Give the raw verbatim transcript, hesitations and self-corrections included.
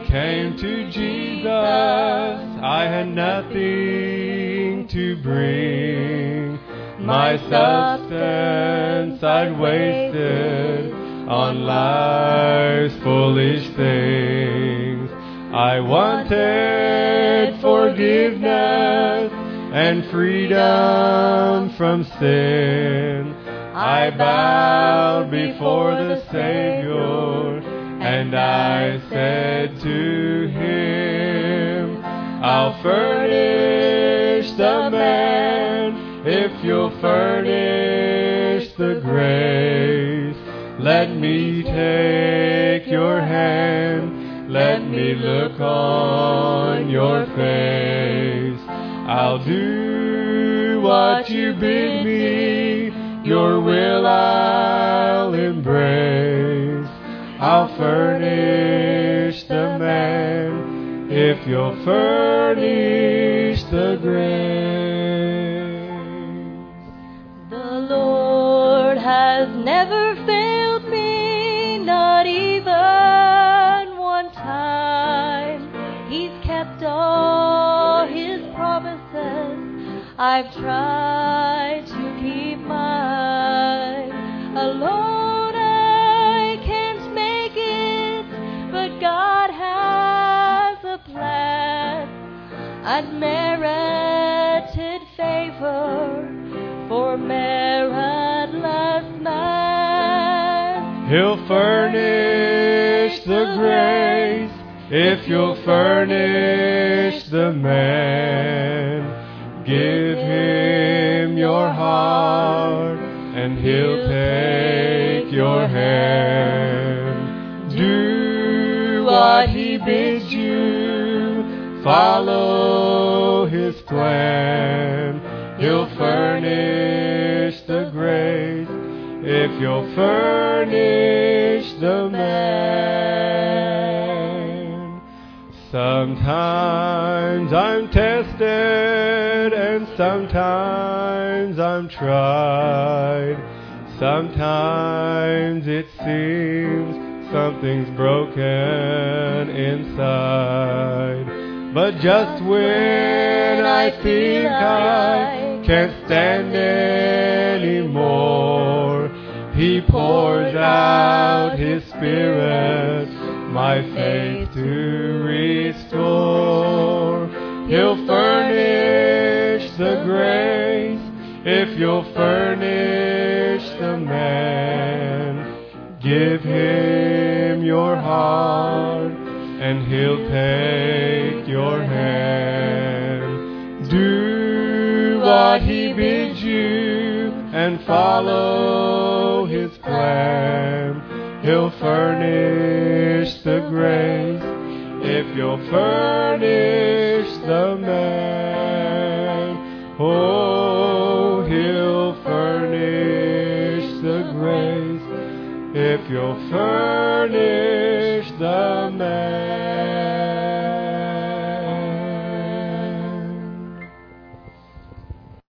came to Jesus, I had nothing to bring. My substance I'd wasted on life's foolish things. I wanted forgiveness and freedom from sin. I bowed before the Savior and I said to Him, I'll furnish the man if you'll furnish the grace. Let me take your hand, let me look on your face. I'll do what you bid me, your will I'll embrace. I'll furnish the man if you'll furnish the grace. The Lord has never failed me, not even one time. He's kept all His promises. I've tried to keep mine. Alone I can't make it, but God has a plan. Unmerited favor for meritless man. He'll furnish the grace if you'll furnish the man. Give Him your heart and He'll take your hand. Do what He bids you, follow His plan. He'll furnish the grace if you'll furnish the man. Sometimes I'm tested and sometimes I'm tried. Sometimes it seems something's broken inside. But just when I think I can't stand anymore, He pours out His Spirit, my faith to restore. He'll furnish the grace if you'll furnish the man. Give Him your heart and He'll take your hand. Do what He bids you and follow His plan. He'll furnish the grace if you'll furnish the man. Oh, He'll furnish the grace if you'll furnish the man.